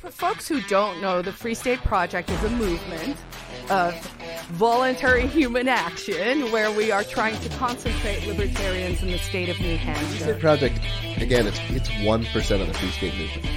For folks who don't know, the Free State Project is a movement of voluntary human action where we are trying to concentrate libertarians in the state of New Hampshire. Free State Project, again, it's 1% of the Free State movement.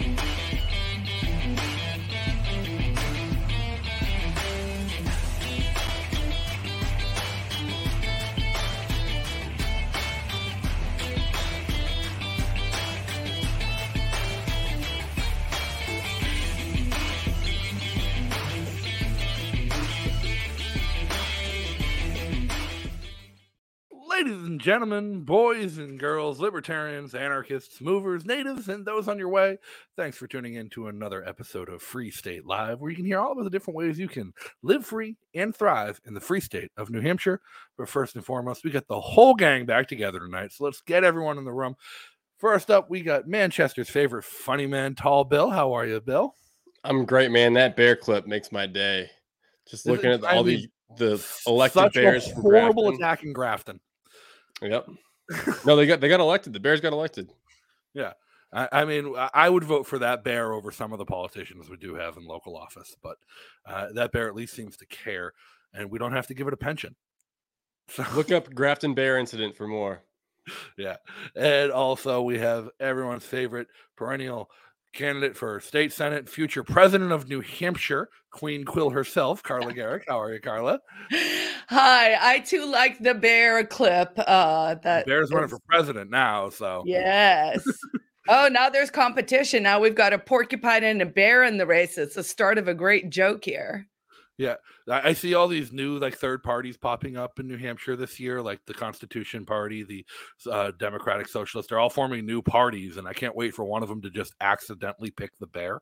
Ladies and gentlemen, boys and girls, libertarians, anarchists, movers, natives, and those on your way, thanks for tuning in to another episode of Free State Live, where you can hear all of the different ways you can live free and thrive in the free state of New Hampshire. But first and foremost, we got the whole gang back together tonight, so let's get everyone in the room. First up, we got Manchester's favorite funny man, Tall Bill. How are you, Bill? I'm great, man. That bear clip makes my day. Just looking at all the elected such bears. A from horrible Grafton. attack in Grafton. Yep. No, they got elected. The Bears got elected. Yeah. I mean, I would vote for that bear over some of the politicians we do have in local office, but that bear at least seems to care, and we don't have to give it a pension. So Look up Grafton Bear incident for more. Yeah. And also we have everyone's favorite perennial candidate for state senate, future president of New Hampshire, Queen Quill herself, Carla Garrick. How are you, Carla? Hi, I too like the bear clip. That Bear's running for president now, so yes. Oh, now there's competition. Now we've got a porcupine and a bear in the race. It's the start of a great joke here. yeah. I see all these new third parties popping up in New Hampshire this year, like the Constitution Party, the Democratic Socialists. They're all forming new parties, and I can't wait for one of them to just accidentally pick the bear.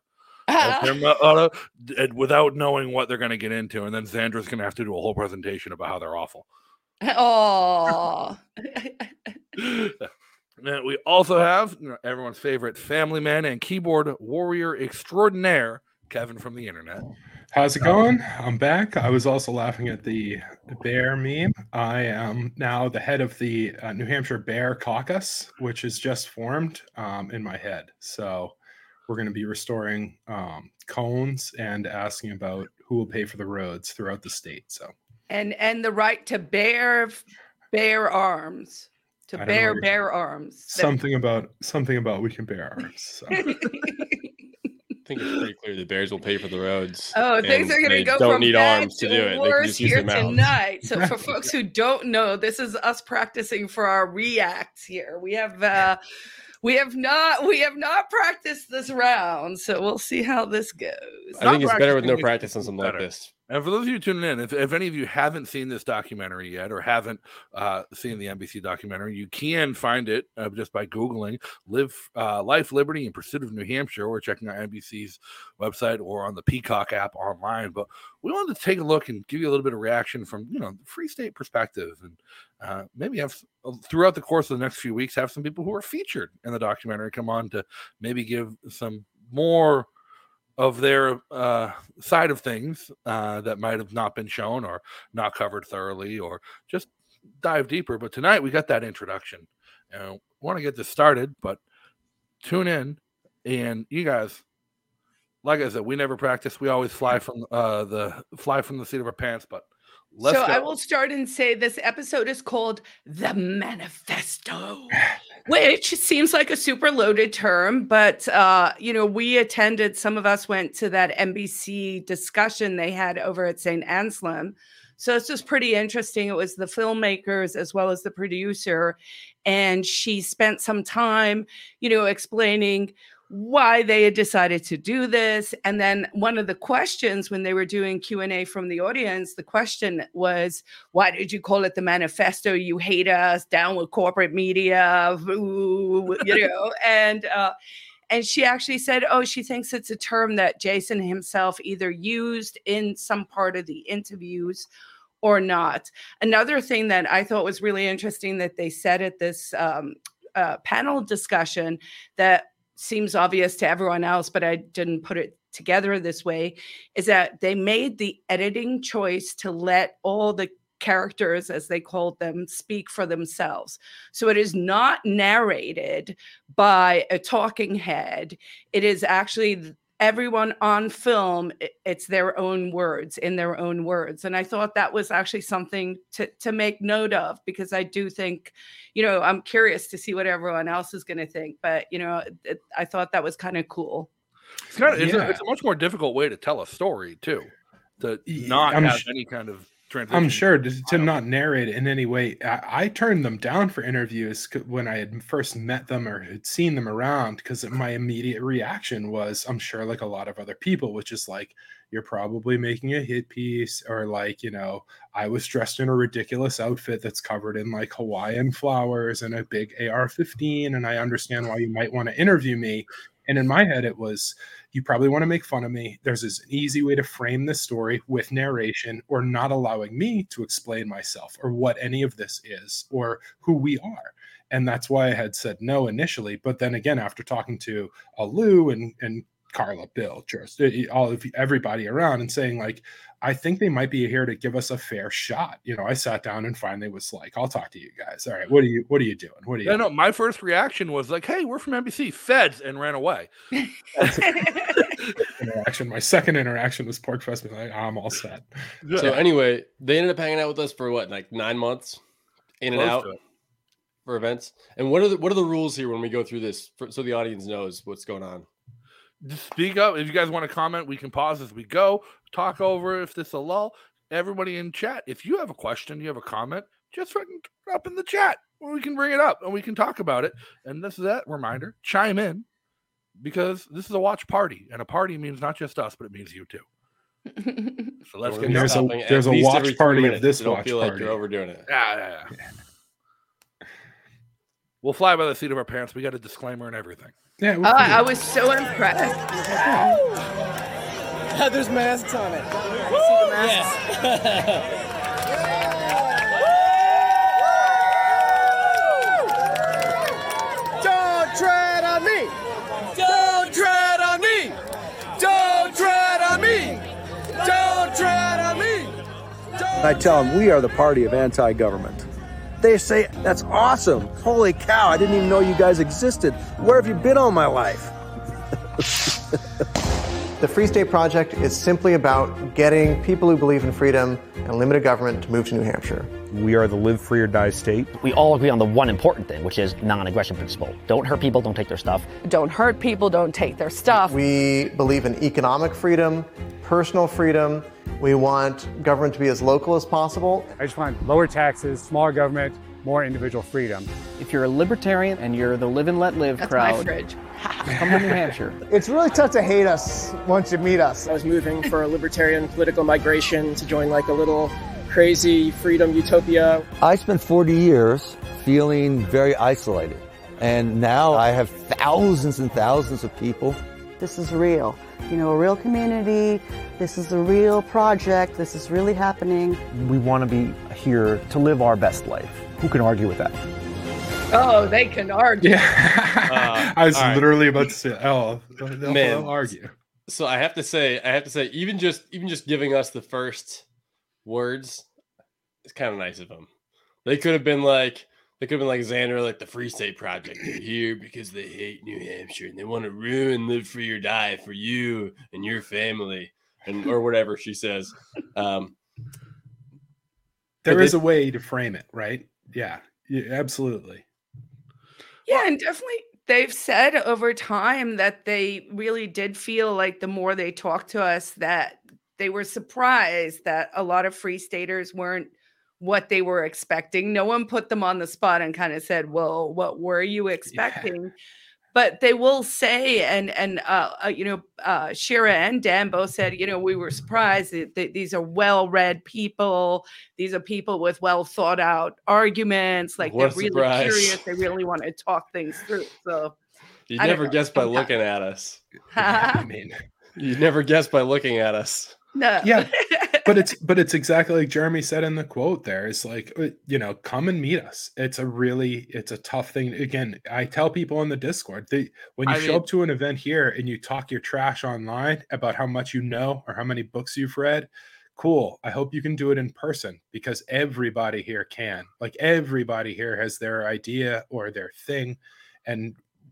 Without knowing what they're going to get into, and then Xandra's going to have to do a whole presentation about how they're awful. Oh. And we also have everyone's favorite family man and keyboard warrior extraordinaire, Kevin from the internet. How's it going? I'm back. I was also laughing at the bear meme. I am now the head of the New Hampshire Bear Caucus, which is just formed in my head. So we're going to be restoring cones and asking about who will pay for the roads throughout the state. So and the right to bear arms. To bear arms. Something about we can bear arms. So. I think it's pretty clear the Bears will pay for the roads. Oh, things are going to go don't from need bad arms to do to it. They can worse just use here their mouths. tonight. So for folks who don't know, this is us practicing for our reacts here. We have not practiced this round, so we'll see how this goes. I think it's better with no practicing practice than makes something it like better. this. And for those of you tuning in, if any of you haven't seen this documentary yet or haven't seen the NBC documentary, you can find it just by Googling Life, Liberty, and Pursuit of New Hampshire, or checking out NBC's website or on the Peacock app online. But we wanted to take a look and give you a little bit of reaction from, the free state perspective, and maybe have throughout the course of the next few weeks, have some people who are featured in the documentary come on to maybe give some more of their side of things that might have not been shown or not covered thoroughly, or just dive deeper. But tonight we got that introduction, and we want to get this started, but tune in. And you guys, like I said, we never practice. We always fly from the seat of our pants, but let's go. I will start and say this episode is called The Manifesto, which seems like a super loaded term, but we attended, some of us went to that NBC discussion they had over at St. Anselm. So it's just pretty interesting. It was the filmmakers as well as the producer, and she spent some time, explaining why they had decided to do this. And then one of the questions when they were doing Q&A from the audience, the question was, why did you call it the manifesto? You hate us, down with corporate media, and she actually said, she thinks it's a term that Jason himself either used in some part of the interviews or not. Another thing that I thought was really interesting that they said at this panel discussion that seems obvious to everyone else, but I didn't put it together this way, is that they made the editing choice to let all the characters, as they called them, speak for themselves. So it is not narrated by a talking head. It is actually everyone on film, it's their own words, in their own words. And I thought that was actually something to make note of, because I do think, I'm curious to see what everyone else is going to think. But, I thought that was kind of cool. It's a much more difficult way to tell a story, too, to not have any kind of transition. I'm sure to not narrate it in any way. I turned them down for interviews when I had first met them or had seen them around, because my immediate reaction was, I'm sure like a lot of other people, which is like, you're probably making a hit piece, or like, I was dressed in a ridiculous outfit that's covered in like Hawaiian flowers and a big AR-15, and I understand why you might want to interview me. And in my head, it was, you probably want to make fun of me. There's this easy way to frame this story with narration, or not allowing me to explain myself or what any of this is or who we are. And that's why I had said no initially. But then again, after talking to Lou and Carla, Bill, just all of everybody around, and saying like, I think they might be here to give us a fair shot. I sat down and finally was like, I'll talk to you guys. All right, what are you doing? What are you? No, my first reaction was like, hey, we're from NBC, feds, and ran away. Interaction. My second interaction was PorcFest. Like, I'm all set. So anyway, they ended up hanging out with us for what, like 9 months, in and out for events. And what are the rules here when we go through this, so the audience knows what's going on? Just speak up. If you guys want to comment, we can pause as we go, talk over if this is a lull. Everybody in chat, if you have a question, you have a comment, just fucking up in the chat. We can bring it up and we can talk about it. And this is that reminder, chime in, because this is a watch party, and a party means not just us, but it means you too. So let's get there's a watch party of this watch feel party. Like you're overdoing it. Yeah. We'll fly by the seat of our pants. We got a disclaimer and everything. Yeah, I was so impressed. There's masks on it. Don't tread on me. Don't tread on me. Don't tread on me. Don't tread on me. I tell them we are the party of anti-government. They say, that's awesome. Holy cow, I didn't even know you guys existed. Where have you been all my life? The Free State Project is simply about getting people who believe in freedom and limited government to move to New Hampshire. We are the live free or die state. We all agree on the one important thing, which is non-aggression principle. Don't hurt people, don't take their stuff. Don't hurt people, don't take their stuff. We believe in economic freedom, personal freedom. We want government to be as local as possible. I just want lower taxes, smaller government, more individual freedom. If you're a libertarian and you're the live and let live That's crowd, my fridge. come to New Hampshire. It's really tough to hate us once you meet us. I was moving for a libertarian political migration to join like a little crazy freedom utopia. I spent 40 years feeling very isolated. And now I have thousands and thousands of people. This is real. A real community. This is a real project. This is really happening. We want to be here to live our best life. Who can argue with that? Oh, they can argue. Yeah. I was literally about to say, they'll argue. So I have to say, even just giving us the first words, it's kind of nice of them. They could have been like Xander, like the Free State Project. They're here because they hate New Hampshire and they want to ruin Live Free or Die for you and your family, or whatever she says. There is a way to frame it, right? Yeah, absolutely. Yeah, and definitely they've said over time that they really did feel like the more they talked to us, that they were surprised that a lot of Free Staters weren't what they were expecting. No one put them on the spot and kind of said, well, what were you expecting? Yeah. But they will say, and Shira and Dan both said, we were surprised that these are well-read people. These are people with well thought out arguments. Like they're really curious. They really want to talk things through. So you never guess by looking at us. You never guess by looking at us. No. Yeah. But it's exactly like Jeremy said in the quote there. It's like, come and meet us. It's a tough thing. Again, I tell people in the Discord, when you show up to an event here and you talk your trash online about how much you know or how many books you've read, cool. I hope you can do it in person, because everybody here can. Like everybody here has their idea or their thing. And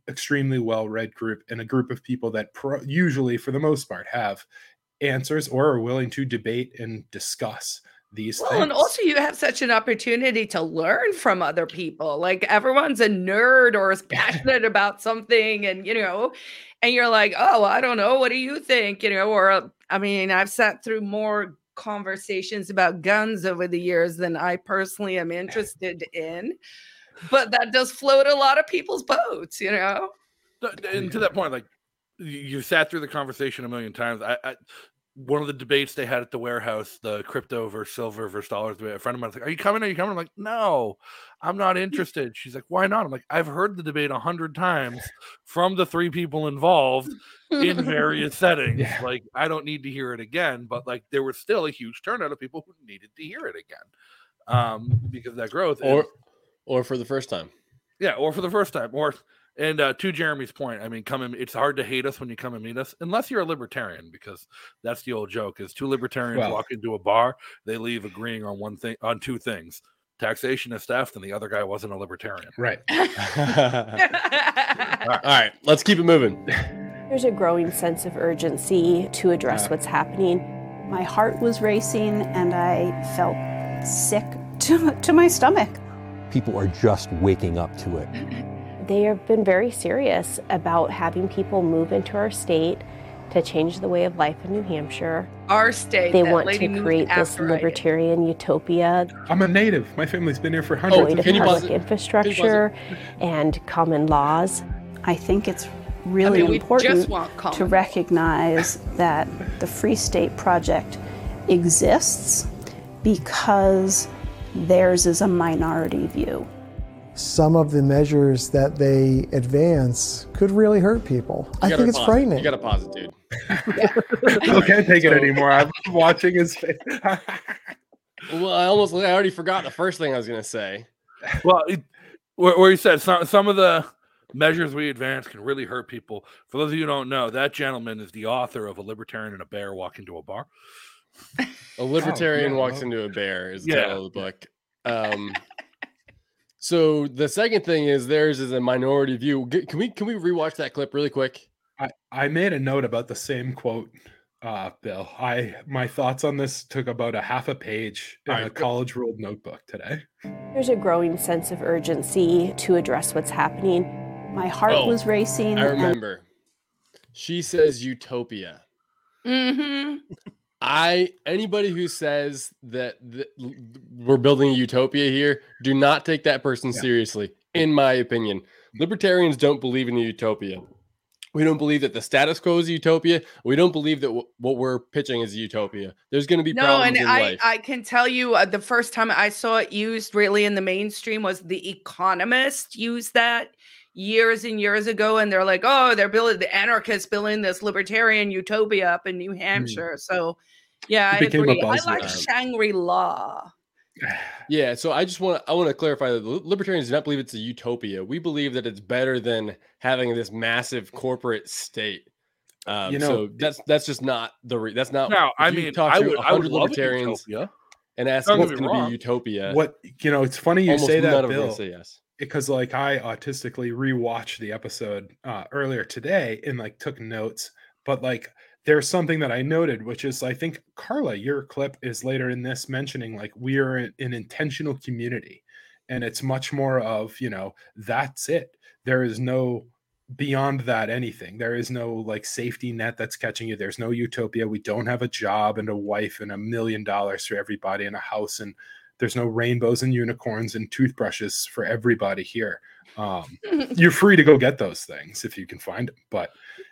extremely well-read group and a group of people that usually, for the most part, have answers or are willing to debate and discuss these things. And also you have such an opportunity to learn from other people. Like everyone's a nerd or is passionate about something, and and you're like, oh, I don't know, what do you think? Or I mean, I've sat through more conversations about guns over the years than I personally am interested in, but that does float a lot of people's boats. And to that point, like, you sat through the conversation a million times. One of the debates they had at the warehouse, the crypto versus silver versus dollars debate, a friend of mine was like, are you coming? I'm like, no, I'm not interested. She's like, why not? I'm like, I've heard the debate 100 times from the 3 people involved in various settings. Yeah. Like, I don't need to hear it again. But like, there was still a huge turnout of people who needed to hear it again because of that growth. Or for the first time. Yeah, or for the first time. And to Jeremy's point, I mean, it's hard to hate us when you come and meet us, unless you're a libertarian, because that's the old joke: is 2 libertarians walk into a bar, they leave agreeing on 2 things: taxation is theft, and the other guy wasn't a libertarian. Right. All right, let's keep it moving. There's a growing sense of urgency to address what's happening. My heart was racing, and I felt sick to my stomach. People are just waking up to it. They have been very serious about having people move into our state to change the way of life in New Hampshire. Our state. They want to create this libertarian utopia. I'm a native. My family's been here for hundreds of years. Public infrastructure and common laws. I think it's really important to recognize that the Free State Project exists because theirs is a minority view. Some of the measures that they advance could really hurt people. I think it's frightening. You got to pause it, dude. I can't take it anymore. I'm watching his face. Well, I already forgot the first thing I was going to say. Well, where you said some of the measures we advance can really hurt people. For those of you who don't know, that gentleman is the author of A Libertarian and a Bear Walk into a Bar. A Libertarian Walks into a Bear is the title of the book. So the second thing is theirs is a minority view. Can we rewatch that clip really quick? I made a note about the same quote, Bill. My thoughts on this took about a half a page in a college ruled notebook today. There's a growing sense of urgency to address what's happening. My heart was racing. I remember. She says utopia. Mm-hmm. Anybody who says that we're building a utopia here, do not take that person seriously, in my opinion. Libertarians don't believe in a utopia. We don't believe that the status quo is a utopia. We don't believe that what we're pitching is a utopia. There's going to be problems in life. I can tell you the first time I saw it used really in the mainstream was The Economist used that years and years ago, and they're like, oh, the anarchists building this libertarian utopia up in New Hampshire. So yeah, I agree. I like Shangri-La. Yeah, so I want to clarify that libertarians do not believe it's a utopia. We believe that it's better than having this massive corporate state. So that's just not that's not. No, I mean, I would love libertarians and ask what's going to be a utopia. It's funny you say that, Bill. Say yes. Because I autistically rewatched the episode earlier today and took notes, but there's something that I noted, which is I think Carla, your clip is later in this mentioning we are an intentional community, and it's much more of that's it. There is no beyond that anything. There is no safety net that's catching you. There's no utopia. We don't have a job and a wife and $1 million for everybody and a house, and there's no rainbows and unicorns and toothbrushes for everybody here. You're free to go get those things if you can find them, but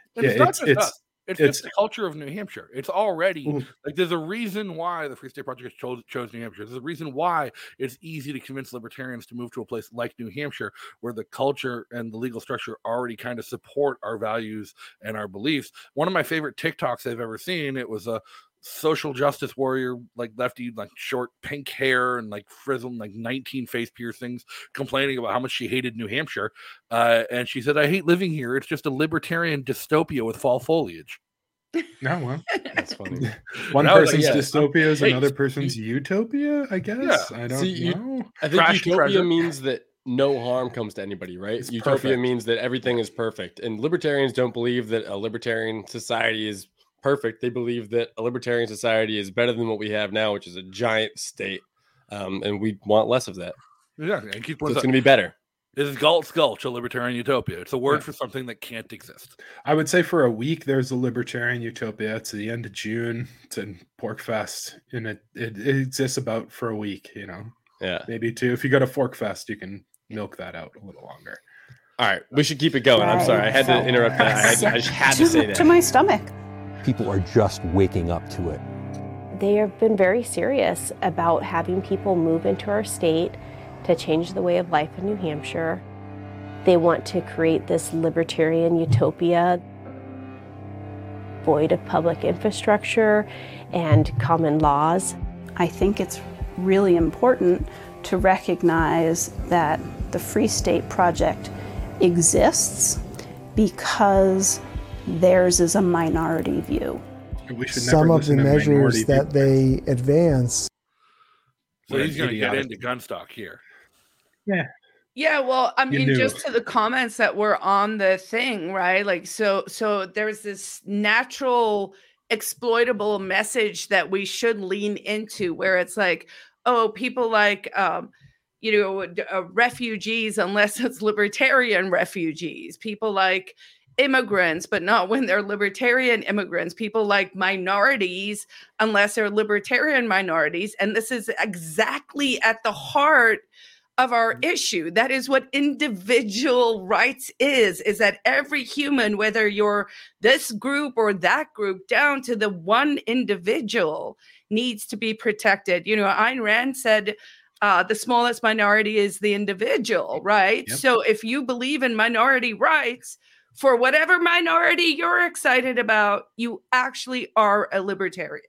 it's the culture of New Hampshire. It's already there's a reason why the Free State Project chose New Hampshire. There's a reason why it's easy to convince libertarians to move to a place like New Hampshire, where the culture and the legal structure already kind of support our values and our beliefs. One of my favorite TikToks I've ever seen, it was a social justice warrior, lefty, short pink hair and frizzled, 19 face piercings, complaining about how much she hated New Hampshire. And she said, I hate living here. It's just a libertarian dystopia with fall foliage. No, well, that's funny. One person's dystopia is another person's utopia, I guess. Yeah. I don't know. I think utopia means that no harm comes to anybody, right? It's Utopia perfect. means that everything is perfect. And libertarians don't believe that a libertarian society is perfect. They believe that a libertarian society is better than what we have now, which is a giant state. And we want less of that. Yeah, and keep So it's going to be better. It is Galt's Gulch, a libertarian utopia. It's a word for something that can't exist. I would say for a week there's a libertarian utopia. It's the end of June. It's in Porkfest, and it exists about for a week. You know, maybe two. If you go to Forkfest, you can milk that out a little longer. All right, we should keep it going. I'm sorry, I had to interrupt that. I just had to say that. To my stomach. People are just waking up to it. They have been very serious about having people move into our state to change the way of life in New Hampshire. They want to create this libertarian utopia, void of public infrastructure and common laws. I think it's really important to recognize that the Free State Project exists because theirs is a minority view. Some of the measures that they advance. So he's going to get into Gunstock here. Yeah, well, I mean, knew. just to the comments that were on the thing, right? Like, so there's this natural exploitable message that we should lean into, where it's like, oh, people like, refugees, unless it's libertarian refugees. People like immigrants, but not when they're libertarian immigrants. People like minorities, unless they're libertarian minorities. And this is exactly at the heart of our issue. That is what individual rights is that every human, whether you're this group or that group, down to the one individual, needs to be protected. You know, Ayn Rand said, the smallest minority is the individual, right? Yep. So if you believe in minority rights, for whatever minority you're excited about, you actually are a libertarian.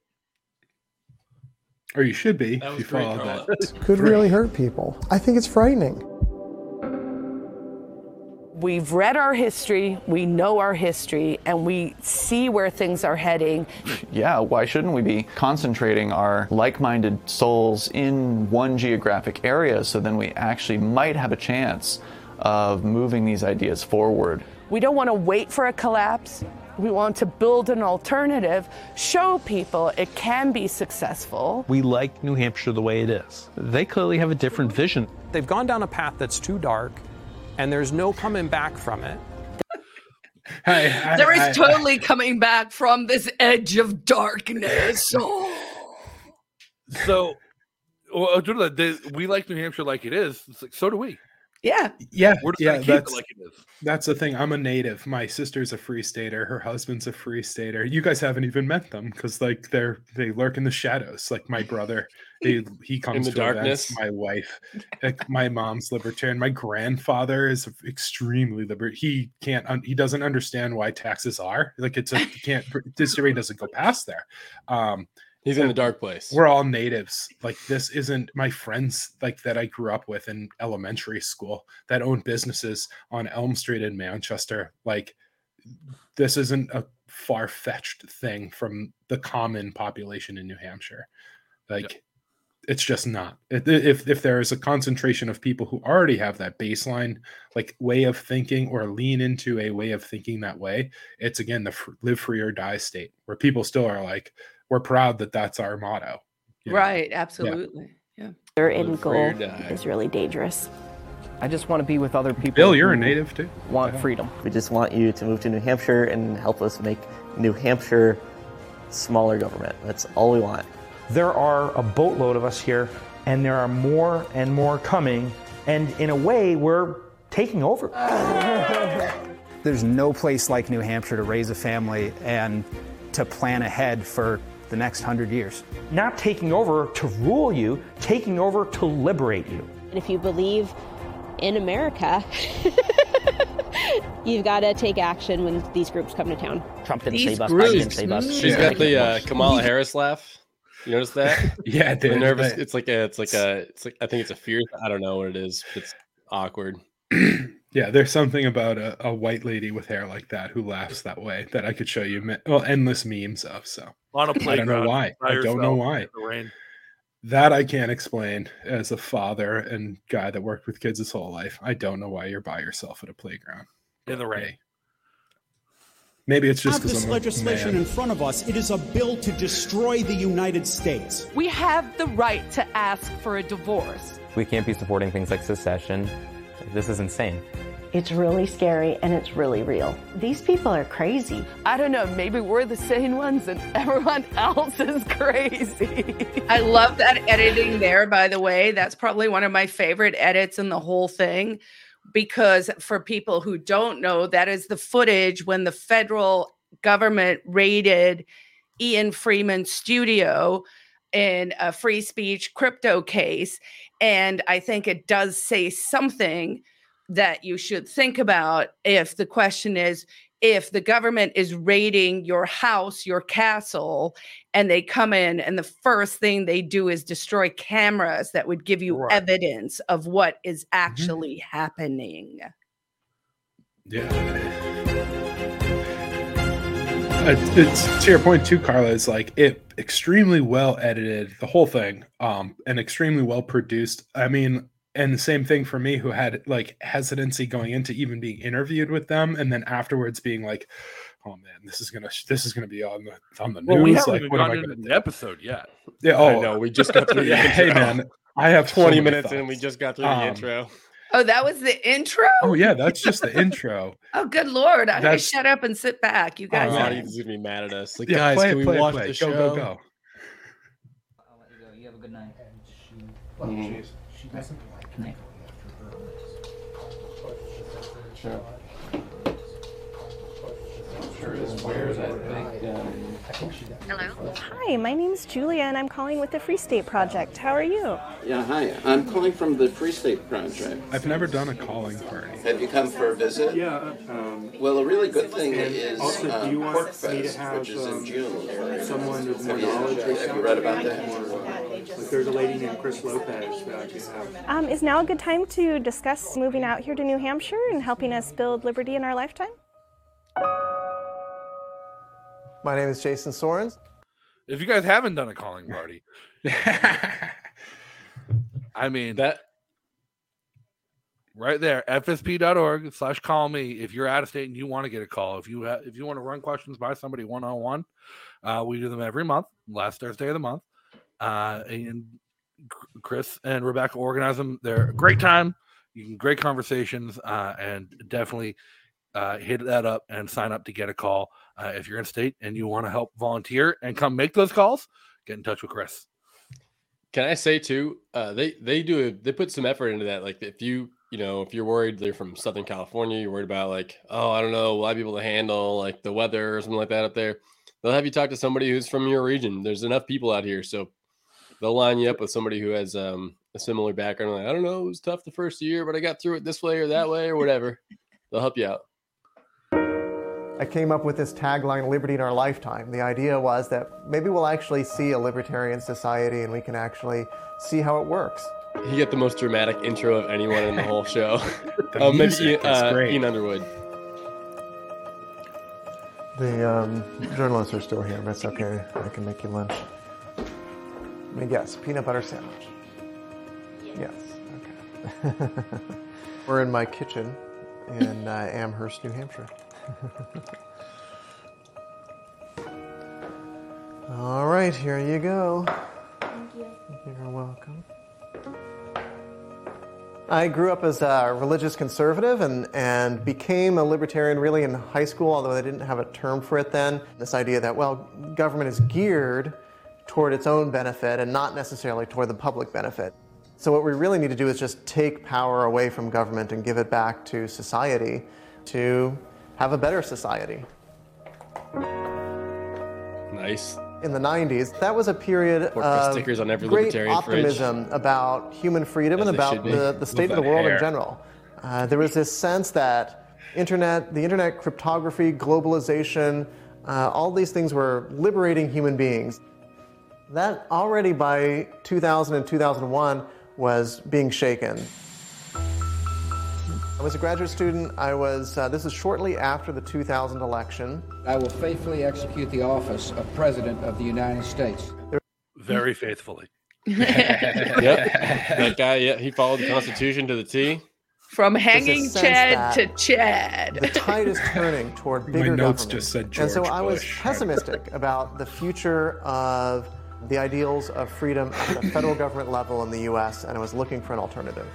Or you should be if you follow that. Could really hurt people. I think it's frightening. We've read our history, we know our history, and we see where things are heading. Yeah, why shouldn't we be concentrating our like-minded souls in one geographic area so then we actually might have a chance of moving these ideas forward? We don't want to wait for a collapse. We want to build an alternative, show people it can be successful. We like New Hampshire the way it is. They clearly have a different vision. They've gone down a path that's too dark, and there's no coming back from it. There is totally coming back from this edge of darkness. So, we like New Hampshire like it is. It's like, so do we. Yeah. We're just gonna keep it like it is. That's the thing. I'm a native. My sister's a Free Stater. Her husband's a Free Stater. You guys haven't even met them because like they lurk in the shadows. Like my brother, he comes In the to darkness. events. My wife, like my mom's libertarian. My grandfather is extremely libertarian. He doesn't understand why taxes are like history doesn't go past there. He's in the dark place. We're all natives. Like this isn't my friends like that I grew up with in elementary school that own businesses on Elm Street in Manchester. Like this isn't a far-fetched thing from the common population in New Hampshire. Like it's just not. If there is a concentration of people who already have that baseline like way of thinking or lean into a way of thinking that way, it's again the live free or die state where people still are like, we're proud that that's our motto. You know? Right. Absolutely. Yeah. Their end goal is really dangerous. I just want to be with other people. Bill, you're a native too. Want freedom. We just want you to move to New Hampshire and help us make New Hampshire smaller government. That's all we want. There are a boatload of us here, and there are more and more coming, and in a way, we're taking over. There's no place like New Hampshire to raise a family and to plan ahead for the next 100 years. Not taking over to rule you, taking over to liberate you. And if you believe in America, you've got to take action when these groups come to town. Trump didn't save us, Biden didn't save us. She's got the Kamala Harris laugh. You notice that? Yeah, dude. The nervous. It's like I think it's a fear. I don't know what it is. It's awkward. Yeah, there's something about a white lady with hair like that who laughs that way that I could show you endless memes of. So On a I don't know why. I don't know why. That I can't explain as a father and guy that worked with kids his whole life. I don't know why you're by yourself at a playground. In the rain. Maybe it's just because this legislation in front of us. It is a bill to destroy the United States. We have the right to ask for a divorce. We can't be supporting things like secession. This is insane. It's really scary and it's really real. These people are crazy. I don't know, maybe we're the sane ones and everyone else is crazy. I love that editing there, by the way. That's probably one of my favorite edits in the whole thing, because for people who don't know, that is the footage when the federal government raided Ian Freeman's studio in a free speech crypto case. And I think it does say something that you should think about if the question is, if the government is raiding your house, your castle, and they come in and the first thing they do is destroy cameras that would give you evidence of what is actually happening. Yeah. It's to your point too, Carla, is like it extremely well edited, the whole thing, and extremely well produced. I mean, and the same thing for me, who had like hesitancy going into even being interviewed with them, and then afterwards being like, "Oh man, this is gonna be on the news." Well, we haven't like, even what am I gotten gonna into do? the episode yet. Yeah. Oh, I know. We just got through the intro. Hey man, I have 20 so many minutes thoughts. in. We just got through the intro. Oh, that was the intro? Oh yeah, that's just the intro. Oh, good Lord. I That's- shut up and sit back. You guys. The audience is gonna be mad at us. Like, Yeah, guys, play can it, we play it, watch play the it. show? Go. I'll let you go. You have a good night. She doesn't like me. Sure. Hello. Hi, my name's Julia, and I'm calling with the Free State Project. How are you? Yeah, hi. I'm calling from the Free State Project. I've never done a calling party. Have you come for a visit? Yeah. Well, a really good thing is Also, do you want Pork me to Fest, have which is in June. someone with more Have you- knowledge? have you read about that? Like there's a lady named Chris Lopez that I can have. Is now a good time to discuss moving out here to New Hampshire and helping us build liberty in our lifetime? My name is Jason Sorens. If you guys haven't done a calling party, I mean that right there, fsp.org/call me. If you're out of state and you want to get a call, if you want to run questions by somebody one-on-one, we do them every month, last Thursday of the month. And Chris and Rebecca organize them. They're a great time. You can great conversations, and definitely hit that up and sign up to get a call. If you're in state and you want to help volunteer and come make those calls, get in touch with Chris. Can I say too? They put some effort into that. Like if you're worried they're from Southern California, you're worried about like, oh, I don't know, will I be able to handle like the weather or something like that up there? They'll have you talk to somebody who's from your region. There's enough people out here, so they'll line you up with somebody who has a similar background. Like, I don't know, it was tough the first year, but I got through it this way or that way or whatever. They'll help you out. I came up with this tagline, Liberty in Our Lifetime. The idea was that maybe we'll actually see a libertarian society and we can actually see how it works. He got the most dramatic intro of anyone in the whole show. The Maybe music is great. Ian Underwood. The journalists are still here. That's okay. I can make you lunch. Let me guess, peanut butter sandwich. Yes. Okay. We're in my kitchen in Amherst, New Hampshire. All right, here you go. Thank you. You're welcome. I grew up as a religious conservative and became a libertarian really in high school, although I didn't have a term for it then. This idea that, well, government is geared toward its own benefit and not necessarily toward the public benefit. So what we really need to do is just take power away from government and give it back to society to have a better society. Nice. In the 90s, that was a period of stickers on every great libertarian optimism about human freedom and about the state of the world in general. There was this sense that the internet cryptography, globalization, all these things were liberating human beings. That already by 2000 and 2001 was being shaken. I was a graduate student. This is shortly after the 2000 election. I will faithfully execute the office of President of the United States. Very faithfully. Yep, that guy. Yeah, he followed the Constitution to the T. From hanging There's a sense Chad that to Chad. The tide is turning toward bigger My notes government. just said and so George I was Bush. pessimistic about the future of the ideals of freedom at the federal government level in the U.S., and I was looking for an alternative.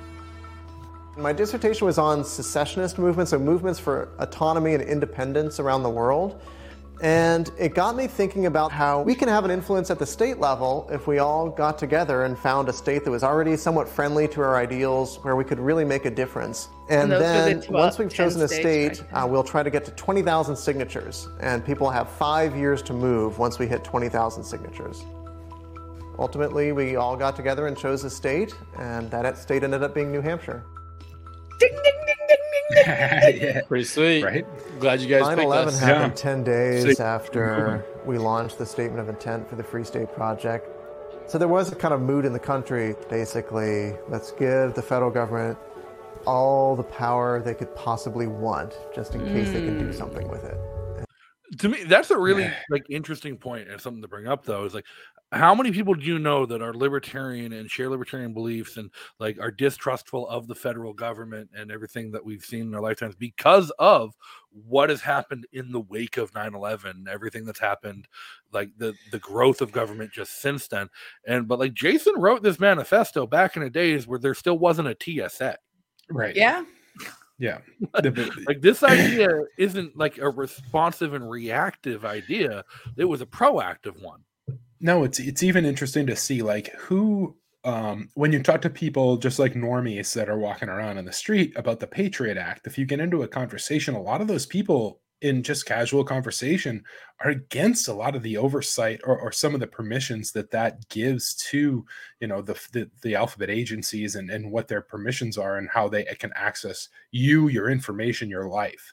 My dissertation was on secessionist movements, so movements for autonomy and independence around the world. And it got me thinking about how we can have an influence at the state level if we all got together and found a state that was already somewhat friendly to our ideals, where we could really make a difference. And those are then the once we've 10 chosen a states, state, we'll try to get to 20,000 signatures. And people have 5 years to move once we hit 20,000 signatures. Ultimately, we all got together and chose a state, and that state ended up being New Hampshire. Ding, ding, ding, ding, ding, ding. Yeah. Pretty sweet. Right? Glad you guys picked 9/11 us. happened Yeah. 10 days Same. after we launched the Statement of Intent for the Free State Project. So there was a kind of mood in the country, basically, let's give the federal government all the power they could possibly want, just in case they can do something with it. To me, that's a really like interesting point and something to bring up, though, is like, how many people do you know that are libertarian and share libertarian beliefs and like are distrustful of the federal government and everything that we've seen in our lifetimes because of what has happened in the wake of 9/11, everything that's happened, like the growth of government just since then. But like Jason wrote this manifesto back in the days where there still wasn't a TSA. Right. Yeah. Yeah. Like this idea isn't like a responsive and reactive idea. It was a proactive one. No, it's even interesting to see like who when you talk to people just like normies that are walking around on the street about the Patriot Act, if you get into a conversation, a lot of those people in just casual conversation are against a lot of the oversight or some of the permissions that gives to, you know, the alphabet agencies and what their permissions are and how they can access you, your information, your life.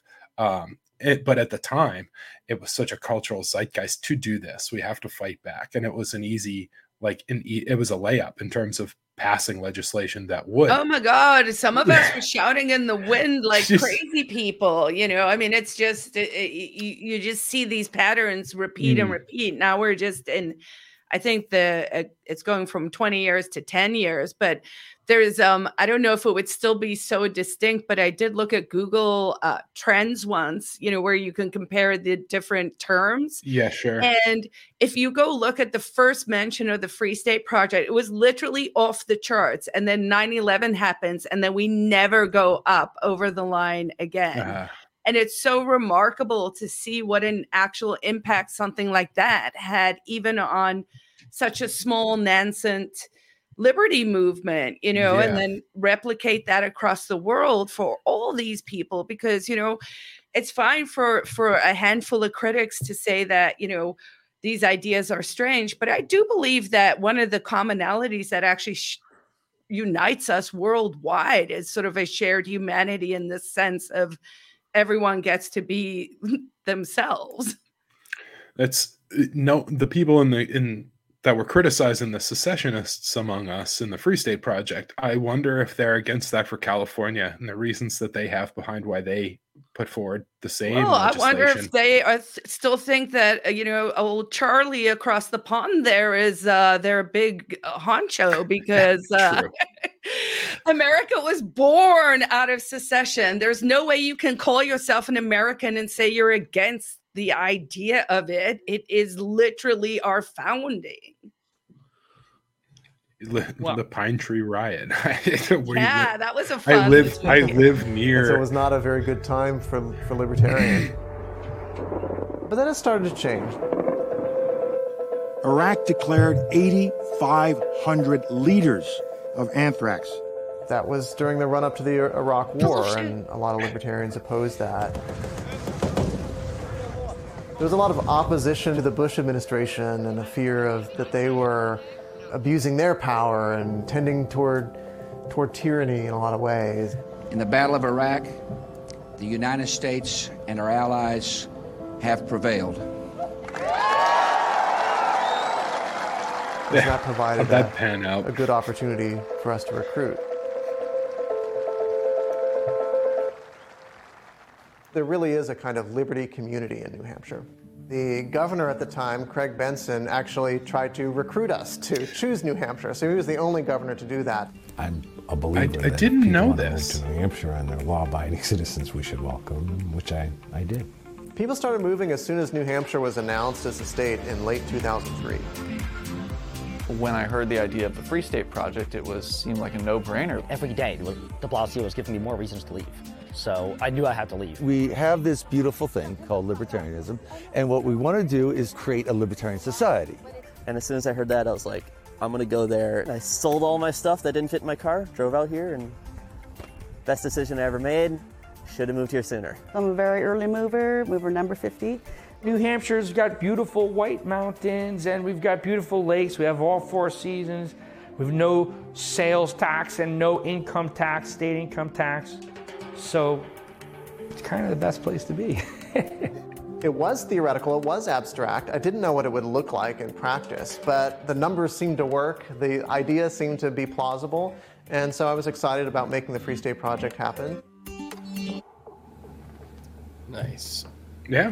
But at the time, it was such a cultural zeitgeist to do this. We have to fight back. And it was an easy, it was a layup in terms of passing legislation that would. Oh my God. Some of us were shouting in the wind like crazy people. You know, I mean, it's just, you just see these patterns repeat and repeat. Now we're just in, I think it's going from 20 years to 10 years, but there's, I don't know if it would still be so distinct, but I did look at Google Trends once, you know, where you can compare the different terms. Yeah, sure. And if you go look at the first mention of the Free State Project, it was literally off the charts. And then 9/11 happens, and then we never go up over the line again. And it's so remarkable to see what an actual impact something like that had, even on such a small, nascent liberty movement, you know, and then replicate that across the world for all these people, because, you know, it's fine for a handful of critics to say that, you know, these ideas are strange, but I do believe that one of the commonalities that actually unites us worldwide is sort of a shared humanity, in the sense of everyone gets to be themselves. The people that were criticizing the secessionists among us in the Free State Project, I wonder if they're against that for California and the reasons that they have behind why they put forward the same legislation. I wonder if they still think that, you know, old Charlie across the pond there is their big honcho, because America was born out of secession. There's no way you can call yourself an American and say you're against the idea of it. It is literally our founding. The Pine Tree Riot. That was a fun. I live near. So it was not a very good time for libertarians. But then it started to change. Iraq declared 8,500 liters of anthrax. That was during the run-up to the Iraq War, and a lot of libertarians opposed that. There was a lot of opposition to the Bush administration and a fear that they were abusing their power and tending toward tyranny in a lot of ways. In the Battle of Iraq, the United States and our allies have prevailed. That provided a good opportunity for us to recruit. There really is a kind of liberty community in New Hampshire. The governor at the time, Craig Benson, actually tried to recruit us to choose New Hampshire. So he was the only governor to do that. I'm a believer. I didn't know this. To New Hampshire and their law-abiding citizens we should welcome, which I did. People started moving as soon as New Hampshire was announced as a state in late 2003. When I heard the idea of the Free State Project, it seemed like a no-brainer. Every day, de Blasio was giving me more reasons to leave. So I knew I had to leave. We have this beautiful thing called libertarianism, and what we want to do is create a libertarian society. And as soon as I heard that, I was like, I'm gonna go there. And I sold all my stuff that didn't fit in my car, drove out here, and best decision I ever made. Should have moved here sooner. I'm a very early mover number 50. New Hampshire's got beautiful white mountains and we've got beautiful lakes. We have all 4 seasons. We have no sales tax and no income tax, state income tax. So it's kind of the best place to be. It was theoretical, it was abstract. I didn't know what it would look like in practice, but the numbers seemed to work, the idea seemed to be plausible, and so I was excited about making the Free State Project happen. Nice. Yeah.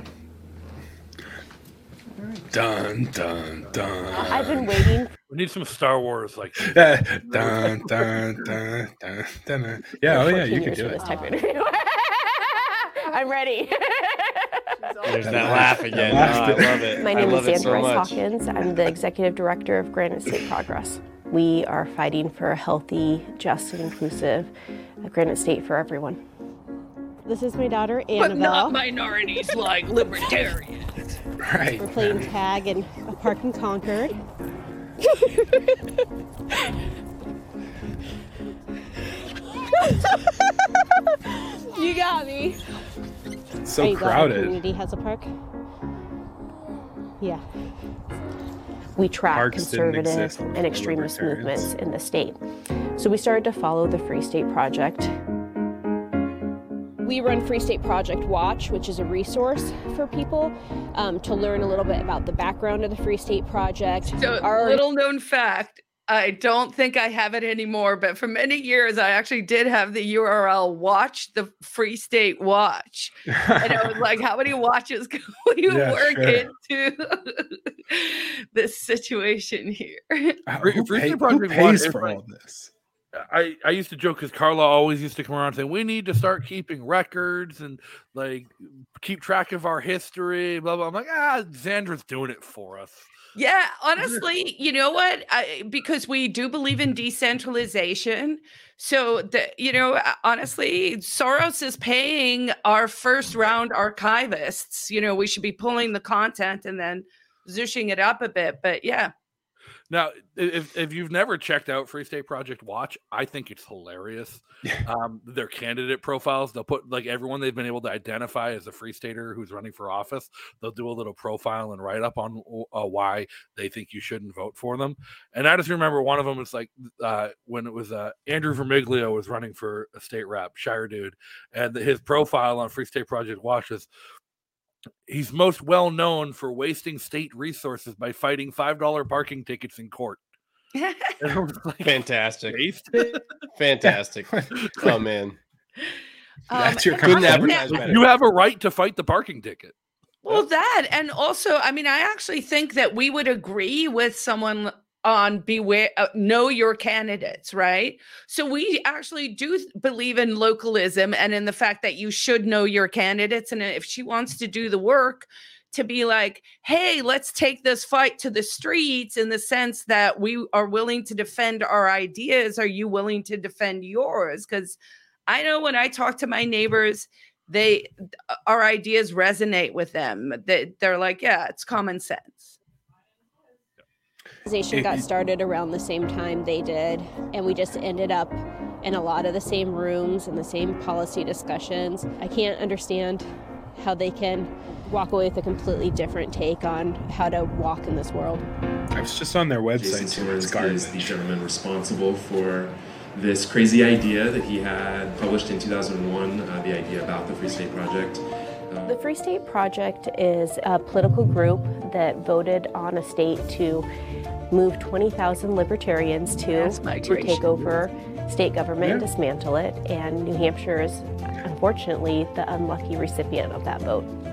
Dun, dun, dun. I've been waiting. We need some Star Wars like dun, dun, dun, dun, dun, dun. Yeah, oh yeah, you can do it. I'm ready. There's that laugh again. I love it. My name is Sandra Rice Hawkins. I'm the executive director of Granite State Progress. We are fighting for a healthy, just, and inclusive Granite State for everyone. This is my daughter, Annabelle. But not minorities like libertarians. Right. We're playing tag in a park in Concord. You got me. It's so crowded. The community has a park. Yeah. We track Parks conservative and extremist movements in the state. So we started to follow the Free State Project. We run Free State Project Watch, which is a resource for people to learn a little bit about the background of the Free State Project. So, little known fact, I don't think I have it anymore, but for many years, I actually did have the URL Watch the Free State Watch. And I was like, how many watches can we work into this situation here? Who pays for all this? I used to joke because Carla always used to come around saying we need to start keeping records and like keep track of our history, blah blah. I'm like, Xandra's doing it for us. Yeah, honestly, you know what? Because we do believe in decentralization. So, honestly, Soros is paying our first round archivists. We should be pulling the content and then zooshing it up a bit. But yeah. Now, if you've never checked out Free State Project Watch, I think it's hilarious. Their candidate profiles, they'll put like everyone they've been able to identify as a Free Stater who's running for office. They'll do a little profile and write up on why they think you shouldn't vote for them. And I just remember one of them is like when it was Andrew Vermiglio was running for a state rep, Shire dude, and his profile on Free State Project Watch is, he's most well known for wasting state resources by fighting $5 parking tickets in court. Like, fantastic. Fantastic. Oh, man. That's your couldn't advertise better. You have a right to fight the parking ticket. Well, that, and also, I actually think that we would agree with someone on beware, know your candidates, right? So we actually do believe in localism and in the fact that you should know your candidates. And if she wants to do the work to be like, hey, let's take this fight to the streets in the sense that we are willing to defend our ideas. Are you willing to defend yours? Because I know when I talk to my neighbors, our ideas resonate with them. They're like, yeah, it's common sense. Organization got started around the same time they did, and we just ended up in a lot of the same rooms and the same policy discussions. I can't understand how they can walk away with a completely different take on how to walk in this world. I was just on their website. Jason Soros is the gentleman responsible for this crazy idea that he had published in 2001, the idea about the Free State Project. The Free State Project is a political group that voted on a state to move 20,000 libertarians to take over state government, dismantle it, and New Hampshire is unfortunately the unlucky recipient of that vote.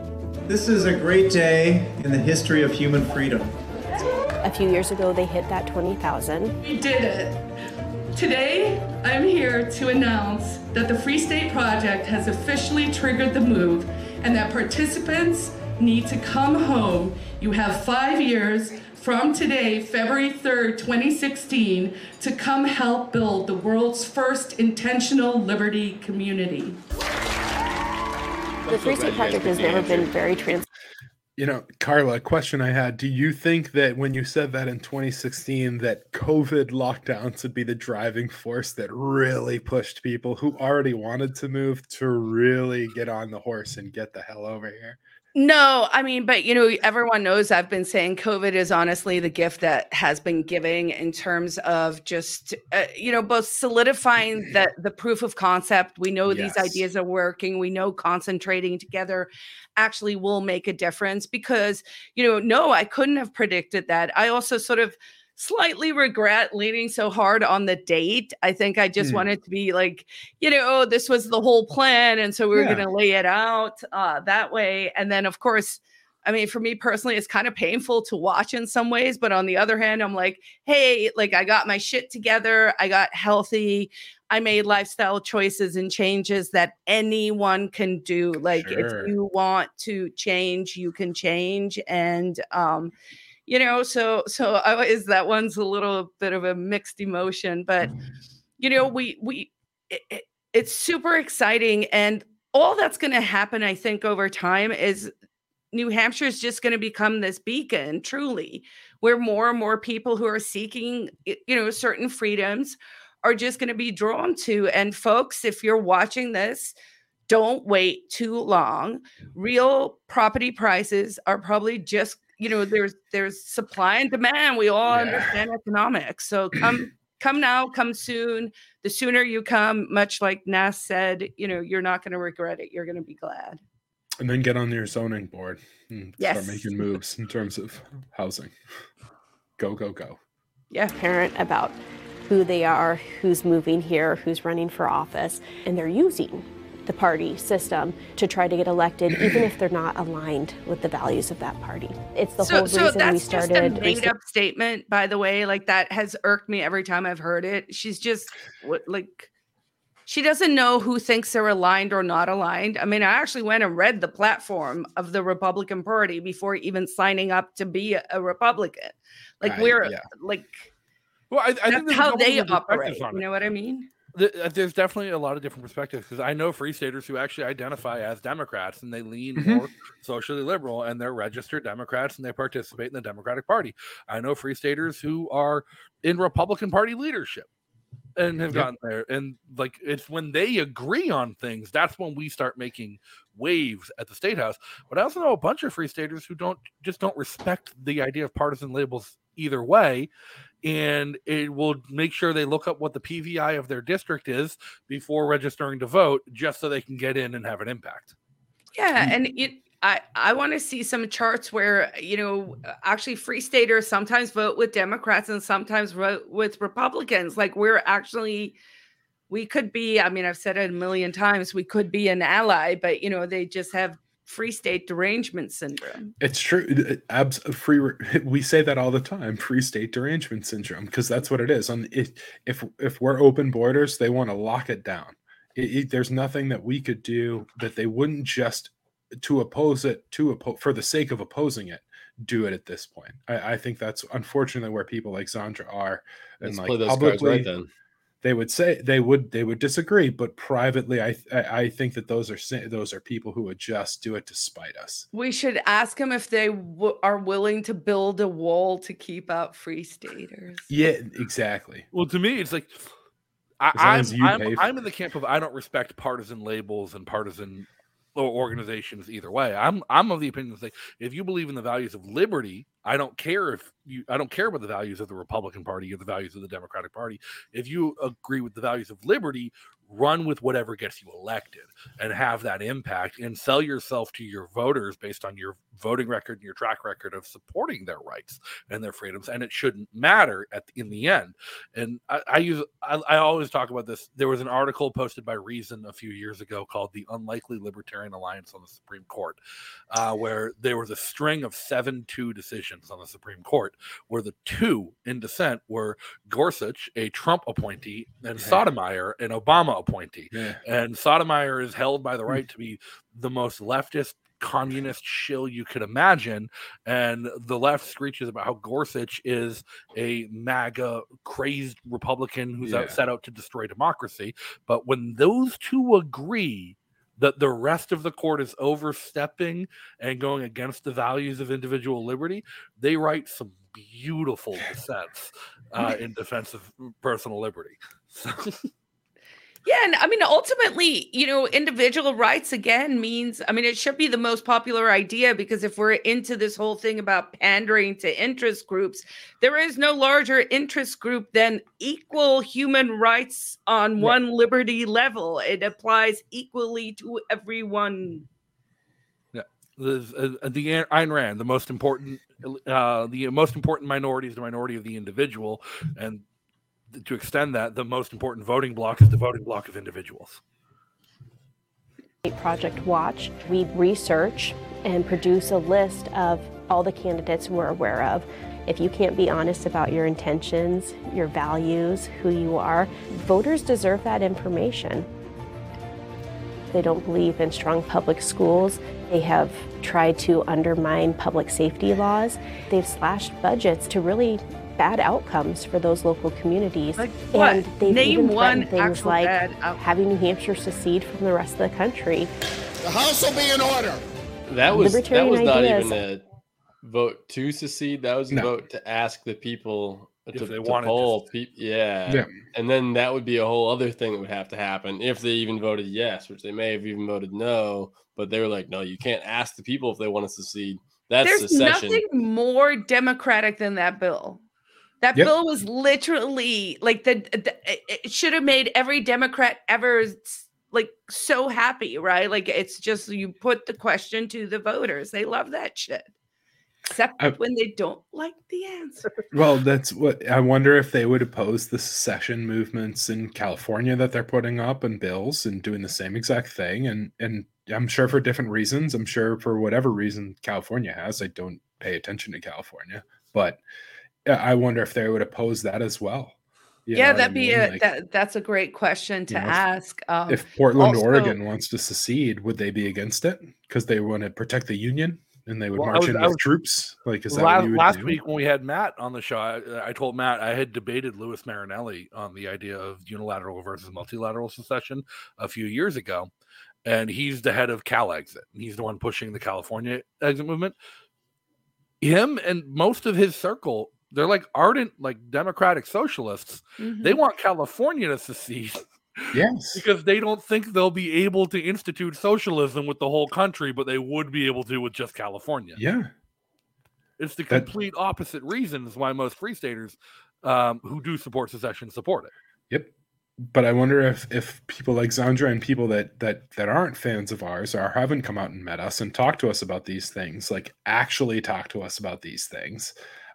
This is a great day in the history of human freedom. A few years ago, they hit that 20,000. We did it. Today, I'm here to announce that the Free State Project has officially triggered the move and that participants need to come home. You have 5 years from today, February 3rd, 2016, to come help build the world's first intentional liberty community. The Free State Project has never been very transparent. You know, Carla, a question I had. Do you think that when you said that in 2016 that COVID lockdowns would be the driving force that really pushed people who already wanted to move to really get on the horse and get the hell over here? No, I mean, but everyone knows I've been saying COVID is honestly the gift that has been giving in terms of just, both solidifying the proof of concept. We know these ideas are working. We know concentrating together actually will make a difference because, no, I couldn't have predicted that. I also sort of slightly regret leaning so hard on the date. I think I just wanted to be like, this was the whole plan. And so we were going to lay it out that way. And then, of course, I mean, for me personally, it's kind of painful to watch in some ways. But on the other hand, I'm like, hey, like I got my shit together. I got healthy. I made lifestyle choices and changes that anyone can do. Like if you want to change, you can change. And, so I always, that one's a little bit of a mixed emotion, but it's super exciting. And all that's going to happen, I think, over time is New Hampshire is just going to become this beacon, truly, where more and more people who are seeking, certain freedoms are just going to be drawn to. And folks, if you're watching this, don't wait too long. Real property prices are probably just, there's supply and demand. We all understand economics. So come now, come soon. The sooner you come, much like Nas said, you're not going to regret it. You're going to be glad. And then get on your zoning board and start making moves in terms of housing. Go, go, go. Yeah. Parent about who they are, who's moving here, who's running for office, and they're using the party system to try to get elected, even if they're not aligned with the values of that party. It's the whole reason that's we started. Just a made-up statement, by the way. Like that has irked me every time I've heard it. She's just she doesn't know who thinks they're aligned or not aligned. I mean, I actually went and read the platform of the Republican Party before even signing up to be a Republican. Like well, I think that's how they operate. You know what I mean? There's definitely a lot of different perspectives because I know free staters who actually identify as Democrats and they lean more socially liberal and they're registered Democrats and they participate in the Democratic Party. I know free staters who are in Republican Party leadership and have gotten there. And like it's when they agree on things, that's when we start making waves at the State House. But I also know a bunch of free staters who don't respect the idea of partisan labels either way. And it will make sure they look up what the PVI of their district is before registering to vote, just so they can get in and have an impact. Yeah, and I want to see some charts where actually free staters sometimes vote with Democrats and sometimes vote with Republicans. Like we could be. I mean, I've said it a million times. We could be an ally, but they just have free state derangement syndrome. It's true. We say that all the time, free state derangement syndrome, because that's what it is. If we're open borders, they want to lock it down. There's nothing that we could do that they wouldn't just to oppose it for the sake of opposing it, do it at this point. I think that's unfortunately where people like Zandra are. And let's play those cards right then. They would say they would disagree, but privately, I think that those are people who would just do it to spite us. We should ask them if they are willing to build a wall to keep out free staters. Yeah, exactly. Well, to me, it's like I'm in the camp of I don't respect partisan labels and partisan organizations either way. I'm of the opinion that if you believe in the values of liberty I don't care about the values of the Republican Party or the values of the Democratic Party. If you agree with the values of liberty, run with whatever gets you elected and have that impact, and sell yourself to your voters based on your voting record and your track record of supporting their rights and their freedoms. And it shouldn't matter in the end. And I always talk about this. There was an article posted by Reason a few years ago called "The Unlikely Libertarian Alliance on the Supreme Court," where there was a string of 7-2 decisions on the Supreme Court, where the two in dissent were Gorsuch, a Trump appointee, and Sotomayor, an Obama appointee. And Sotomayor is held by the right to be the most leftist communist shill you could imagine, and the left screeches about how Gorsuch is a MAGA crazed Republican who's set out to destroy democracy. But when those two agree that the rest of the court is overstepping and going against the values of individual liberty, they write some beautiful dissents in defense of personal liberty. Yeah, and I mean, ultimately, individual rights again means, it should be the most popular idea, because if we're into this whole thing about pandering to interest groups, there is no larger interest group than equal human rights on one liberty level. It applies equally to everyone. Yeah, the Ayn Rand, the most important minority is the minority of the individual, and to extend that, the most important voting block is the voting block of individuals. Project Watch, we research and produce a list of all the candidates we're aware of. If you can't be honest about your intentions, your values, who you are, voters deserve that information. They don't believe in strong public schools. They have tried to undermine public safety laws. They've slashed budgets to really bad outcomes for those local communities. Like what? And they've Name even one threatened things actual like bad outcome. having New Hampshire secede from the rest of the country. The House will be in order. That was not ideas. even a vote to secede. That was a vote to ask the people to poll. Yeah. And then that would be a whole other thing that would have to happen if they even voted yes, which they may have even voted no. But they were like, no, you can't ask the people if they want to secede. That's There's secession. nothing more democratic than that bill. That bill was literally like it should have made every Democrat ever like so happy, right? Like it's just you put the question to the voters. They love that shit. Except when they don't like the answer. Well, that's what I wonder if they would oppose the secession movements in California that they're putting up and bills and doing the same exact thing. And I'm sure for different reasons. I'm sure for whatever reason California has. I don't pay attention to California, but I wonder if they would oppose that as well. That'd be that's a great question to ask. If Portland, Oregon wants to secede, would they be against it because they want to protect the union and they would march in with troops? Like, is that what you would last do? week when we had Matt on the show? I told Matt I had debated Louis Marinelli on the idea of unilateral versus multilateral secession a few years ago, and he's the head of Cal Exit. He's the one pushing the California exit movement. Him and most of his circle, they're like ardent, like democratic socialists. Mm-hmm. They want California to secede. Yes. Because they don't think they'll be able to institute socialism with the whole country, but they would be able to with just California. Yeah. It's the complete opposite reasons why most free staters who do support secession support it. Yep. But I wonder if people like Zandra and people that aren't fans of ours or haven't come out and met us and talked to us about these things, like actually talk to us about these things,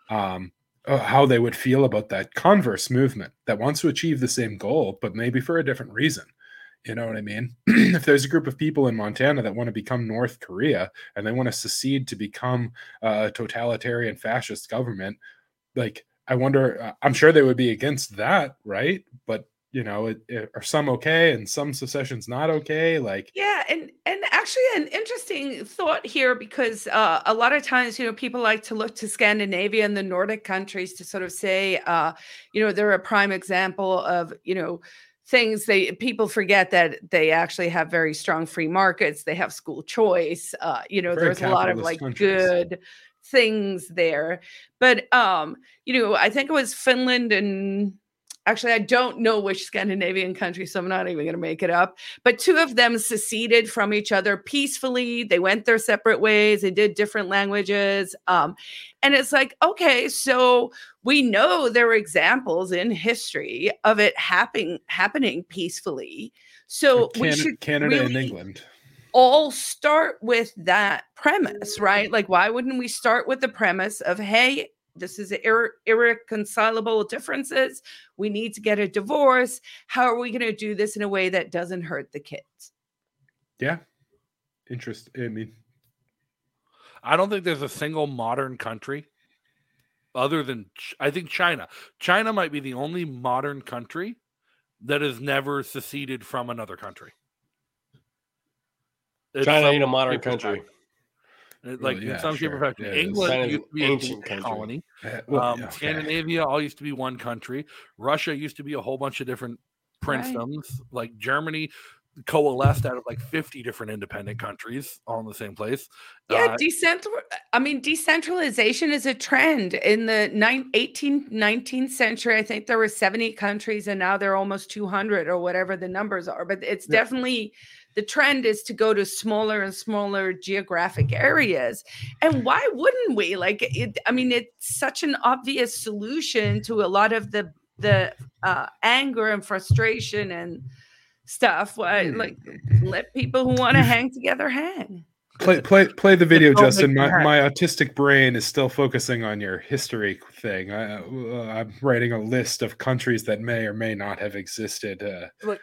how they would feel about that converse movement that wants to achieve the same goal, but maybe for a different reason. You know what I mean? If there's a group of people in Montana that want to become North Korea and they want to secede to become a totalitarian fascist government, like, I wonder, I'm sure they would be against that, right? But are some okay and some secession's not okay? Like, yeah, and actually an interesting thought here, because a lot of times, people like to look to Scandinavia and the Nordic countries to sort of say, they're a prime example of, things people forget that they actually have very strong free markets. They have school choice. There's a lot of like good things there. But, I think it was Finland and actually, I don't know which Scandinavian country, so I'm not even going to make it up. But 2 of them seceded from each other peacefully. They went their separate ways. They did different languages. And it's like, okay, so we know there are examples in history of it happening peacefully. So we should Canada and England all start with that premise, right? Like, why wouldn't we start with the premise of, hey, this is irreconcilable differences. We need to get a divorce. How are we going to do this in a way that doesn't hurt the kids? Yeah. I mean, I don't think there's a single modern country other than, I think, China. China might be the only modern country that has never seceded from another country. China ain't a modern country. Like in some shape or fashion. Yeah, England used to be ancient a country. colony. Okay. Scandinavia all used to be one country. Russia used to be a whole bunch of different princedoms. Like Germany coalesced out of like 50 different independent countries all in the same place. Yeah, decentralization is a trend. In the 18th, 19th century, I think there were 70 countries, and now there are almost 200 or whatever the numbers are. But it's definitely, the trend is to go to smaller and smaller geographic areas. And why wouldn't we? Like, it's such an obvious solution to a lot of the anger and frustration and stuff. Like, let people who want to hang together hang. Play the video, Justin. My autistic brain is still focusing on your history thing. I'm writing a list of countries that may or may not have existed. Look.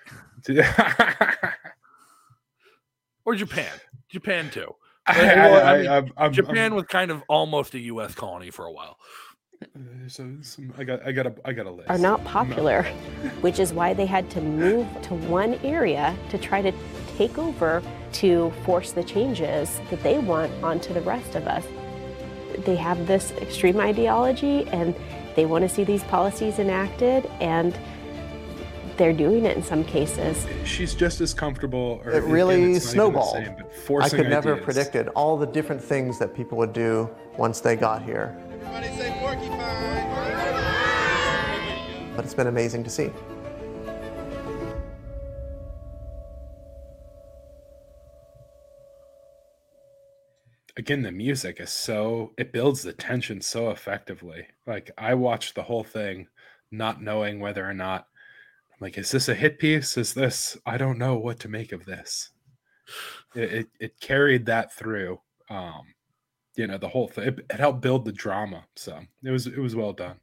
Or Japan too. Japan was kind of almost a U.S. colony for a while. I got a list. Are not popular, which is why they had to move to one area to try to take over to force the changes that they want onto the rest of us. They have this extreme ideology and they want to see these policies enacted, and they're doing it in some cases. She's just as comfortable. It really snowballed. I could never have predicted all the different things that people would do once they got here. Everybody say porcupine. But it's been amazing to see. Again, the music is it builds the tension so effectively. Like, I watched the whole thing not knowing whether or not, like, is this a hit piece? I don't know what to make of this. It carried that through. The whole thing. It helped build the drama. So it was well done.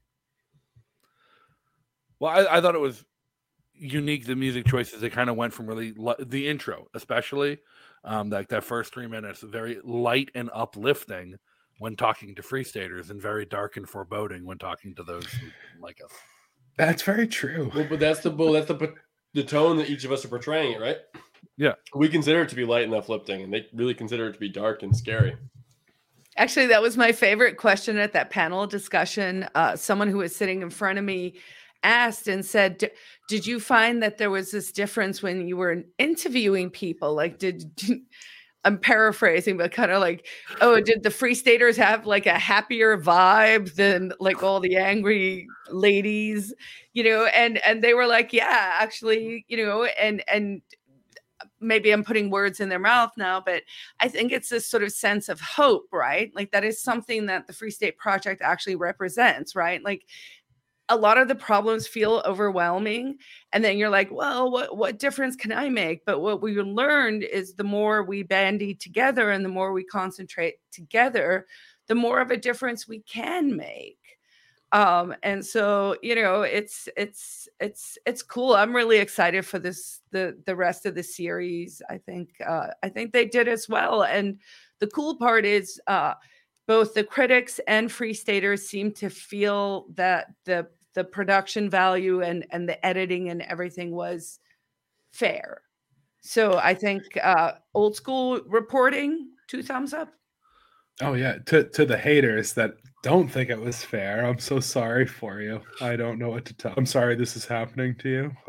Well, I thought it was unique, the music choices. They kind of went from really the intro, especially like that first 3 minutes, very light and uplifting when talking to Free Staters, and very dark and foreboding when talking to those who like us. That's very true. Well, but that's the tone that each of us are portraying it, right? Yeah, we consider it to be light and uplifting, and they really consider it to be dark and scary. Actually, that was my favorite question at that panel discussion. Someone who was sitting in front of me asked and said, did you find that there was this difference when you were interviewing people? Like, I'm paraphrasing, but kind of like, did the Free Staters have like a happier vibe than like all the angry ladies, and they were like, yeah, actually, and maybe I'm putting words in their mouth now, but I think it's this sort of sense of hope, right? Like, that is something that the Free State Project actually represents, right? Like, a lot of the problems feel overwhelming, and then you're like, well, what difference can I make? But what we learned is the more we bandy together and the more we concentrate together, the more of a difference we can make. And so, it's cool. I'm really excited for the rest of the series. I think they did as well. And the cool part is both the critics and Free Staters seem to feel that the production value and the editing and everything was fair. So I think old school reporting, 2 thumbs up. Oh yeah, to the haters that don't think it was fair, I'm so sorry for you. I don't know what to tell. I'm sorry this is happening to you. Like,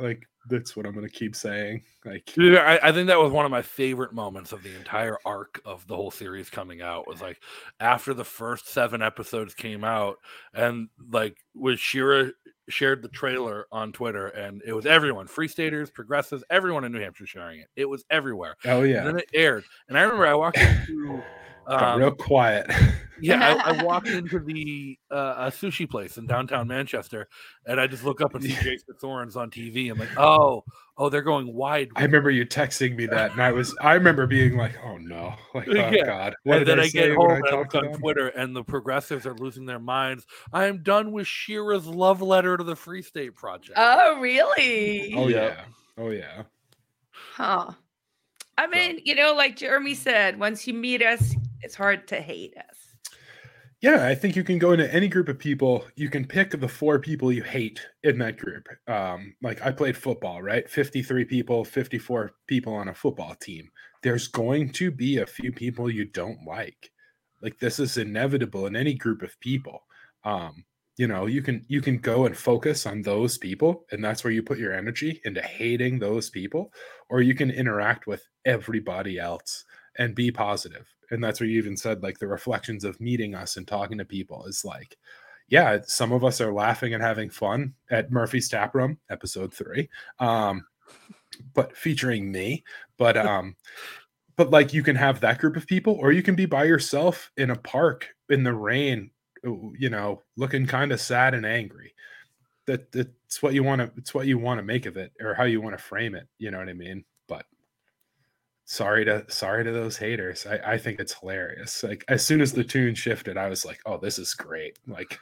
That's what I'm going to keep saying. Like, dude, I think that was one of my favorite moments of the entire arc of the whole series coming out. Was like after the first 7 episodes came out, and like when Shira shared the trailer on Twitter, and it was everyone, Free Staters, progressives, everyone in New Hampshire sharing it. It was everywhere. Oh yeah. And then it aired, and I remember I walked into got real quiet. Yeah, I walked into the a sushi place in downtown Manchester, and I just look up and see Jason Thorne's on TV. I'm like, oh, they're going wide. I remember you texting me that, and I remember being like, oh no, like, oh yeah. God. And then I get home and I look on Twitter, and the progressives are losing their minds. I am done with Shira's love letter to the Free State Project. Oh, really? Oh yeah. Oh yeah. Huh. I mean, like Jeremy said, once you meet us, it's hard to hate us. Yeah, I think you can go into any group of people. You can pick the 4 people you hate in that group. Like I played football, right? 53 people, 54 people on a football team. There's going to be a few people you don't like. Like this is inevitable in any group of people. You can go and focus on those people, and that's where you put your energy into hating those people, or you can interact with everybody else and be positive. And that's where you even said like the reflections of meeting us and talking to people is like, yeah, some of us are laughing and having fun at Murphy's Tap Room, episode 3, but featuring me. But like you can have that group of people, or you can be by yourself in a park in the rain, looking kind of sad and angry. That's what you want to. It's what you want to make of it, or how you want to frame it. You know what I mean? But sorry to those haters. I think it's hilarious. Like as soon as the tune shifted, I was like, oh, this is great. Like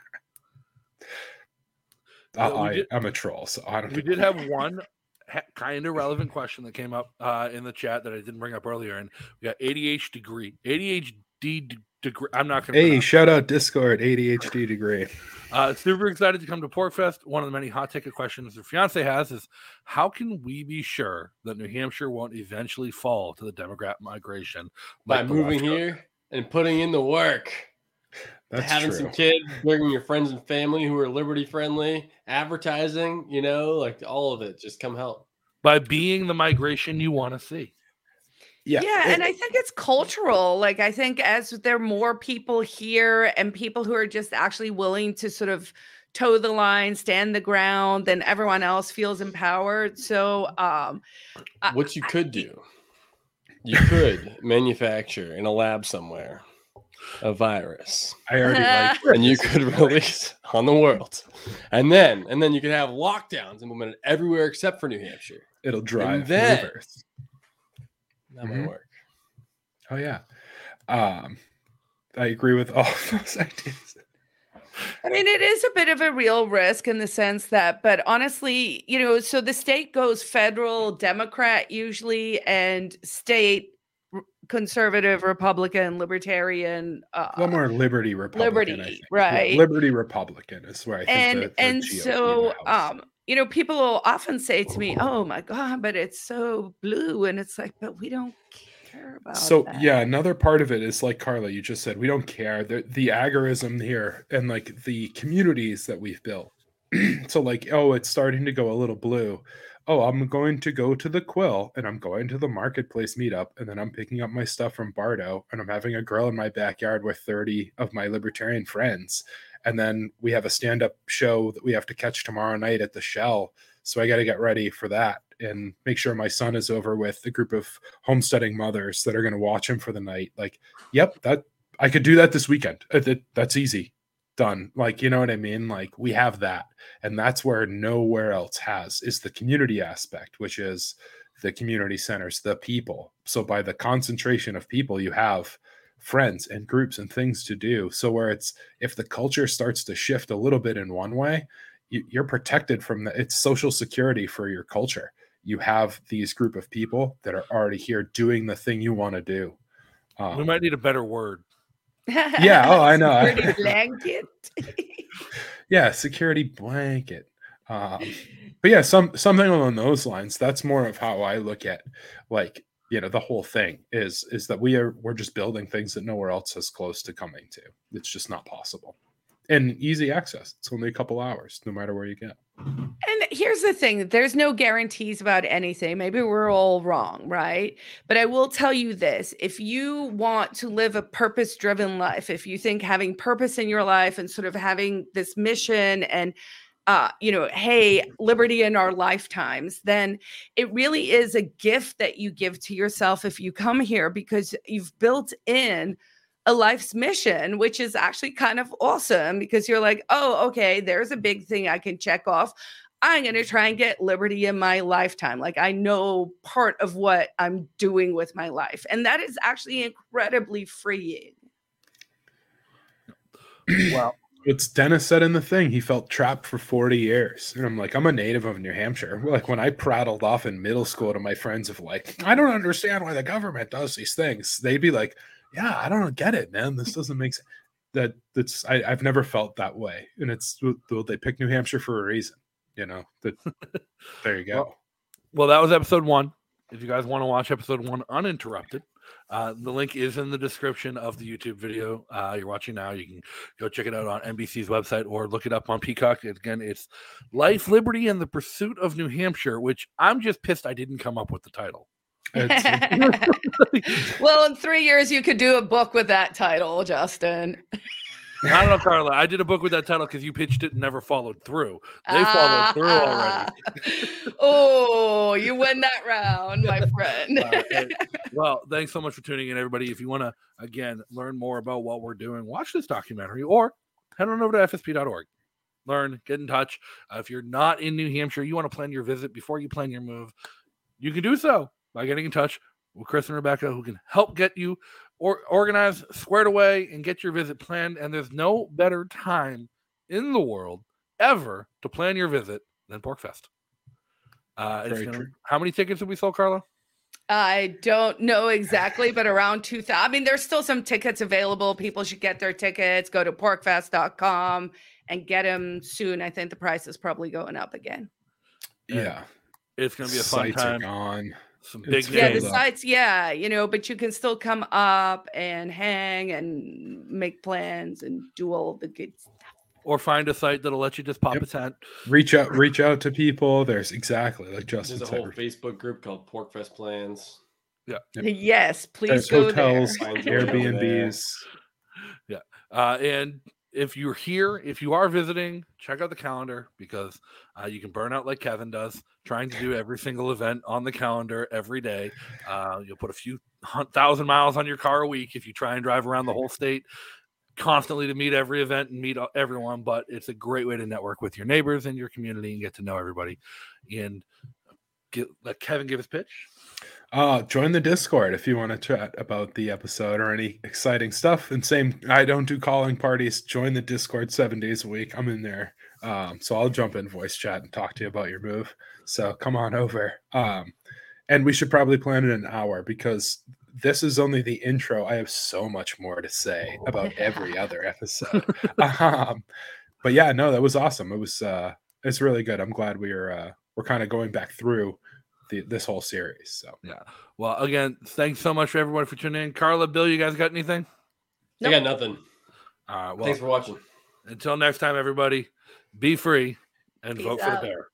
I'm a troll, so I don't. We did have one kind of relevant question that came up in the chat that I didn't bring up earlier, and we got ADHD degree. I'm not going to. Hey, shout out Discord, ADHD degree. Super excited to come to PorkFest. One of the many hot ticket questions her fiance has is, how can we be sure that New Hampshire won't eventually fall to the Democrat migration by moving here and putting in the work? That's having true. some kids, bringing your friends and family who are liberty friendly, advertising, like all of it. Just come help by being the migration you want to see. Yeah, and I think it's cultural. Like, I think as there are more people here and people who are just actually willing to sort of toe the line, stand the ground, then everyone else feels empowered. So, what you could do, you could manufacture in a lab somewhere a virus. I already like, and you could release on the world, and then you could have lockdowns implemented everywhere except for New Hampshire. It'll drive reverse. That might work. Oh yeah. I agree with all of those ideas. I mean, it is a bit of a real risk in the sense that, but honestly, so the state goes federal Democrat usually, and state conservative, Republican, libertarian. Well, more Liberty Republican. Liberty, right? Yeah, Liberty Republican is where I think. And so, people will often say to me, "Oh my God, but it's so blue," and it's like, but we don't care about. So that. yeah, another part of it is like Carla, you just said, we don't care. The agorism here and like the communities that we've built. So like, oh, it's starting to go a little blue. Oh, I'm going to go to the Quill and I'm going to the marketplace meetup, and then I'm picking up my stuff from Bardo, and I'm having a grill in my backyard with 30 of my libertarian friends. And then we have a stand-up show that we have to catch tomorrow night at the Shell. So I got to get ready for that and make sure my son is over with a group of homesteading mothers that are going to watch him for the night. Like, yep, that I could do that this weekend. That's easy. Done. Like, you know what I mean? Like, we have that. And that's where nowhere else has, is the community aspect, which is the community centers, the people. So by the concentration of people, you have friends and groups and things to do. So where it's, if the culture starts to shift a little bit in one way, you're protected from it's social security for your culture. You have these group of people that are already here doing the thing you want to do. We might need a better word. Yeah. Oh, I know. Security blanket. Yeah. Security blanket. But yeah, something along those lines. That's more of how I look at, like, you know, the whole thing is that we're just building things that nowhere else is close to coming to. It's just not possible. and easy access. It's only a couple hours, no matter where you get. And here's the thing, there's no guarantees about anything. Maybe we're all wrong, right? But I will tell you this, if you want to live a purpose-driven life, if you think having purpose in your life and sort of having this mission and hey, liberty in our lifetimes, then it really is a gift that you give to yourself if you come here, because you've built in a life's mission, which is actually kind of awesome, because you're like, oh, okay, there's a big thing I can check off. I'm going to try and get liberty in my lifetime. Like, I know part of what I'm doing with my life. And that is actually incredibly freeing. Well, it's Dennis said in the thing, he felt trapped for 40 years. And I'm like, I'm a native of New Hampshire. Like, when I prattled off in middle school to my friends of like, I don't understand why the government does these things, they'd be like, yeah, I don't get it, man. This doesn't make sense. I've never felt that way. And they picked New Hampshire for a reason, there you go. Well, that was episode 1. If you guys want to watch episode 1 uninterrupted, the link is in the description of the YouTube video you're watching now. You can go check it out on NBC's website or look it up on Peacock. Again, it's Life, Liberty, and the Pursuit of New Hampshire, which I'm just pissed I didn't come up with the title. Well, in 3 years, you could do a book with that title, Justin. I don't know, Carla. I did a book with that title because you pitched it and never followed through. They followed through already. Oh, you win that round, my friend. Well, thanks so much for tuning in, everybody. If you want to, again, learn more about what we're doing, watch this documentary or head on over to FSP.org. Learn, get in touch. If you're not in New Hampshire, you want to plan your visit before you plan your move, you can do so by getting in touch with Chris and Rebecca, who can help get you organized, squared away, and get your visit planned. And there's no better time in the world ever to plan your visit than PorcFest. How many tickets have we sold, Carla? I don't know exactly, but around 2,000. I mean, there's still some tickets available. People should get their tickets. Go to porcfest.com and get them soon. I think the price is probably going up again. Yeah. It's going to be a fun time. Are gone. Some big the sites, but you can still come up and hang and make plans and do all the good stuff. Or find a site that'll let you just pop a tent. Reach out to people. There's exactly like Justin said. There's a whole Facebook group called PorcFest Plans. Yeah. Yes, please There's go hotels, there. Airbnbs. Yeah. And if you're here, if you are visiting, check out the calendar, because you can burn out like Kevin does, trying to do every single event on the calendar every day. You'll put a few 1,000 miles on your car a week if you try and drive around the whole state constantly to meet every event and meet everyone. But it's a great way to network with your neighbors and your community and get to know everybody. And let Kevin give his pitch. Join the Discord if you want to chat about the episode or any exciting stuff. And same, I don't do calling parties. Join the Discord 7 days a week. I'm in there. So I'll jump in voice chat and talk to you about your move. So come on over. And we should probably plan it an hour, because this is only the intro. I have so much more to say about every other episode. But yeah, no, that was awesome. It's really good. I'm glad we're kind of going back through this whole series. So yeah. Well, again, thanks so much for everyone for tuning in. Carla, Bill, you guys got anything? I got nothing. Well, thanks for watching. Until next time, everybody, be free and Peace vote out. for the bear.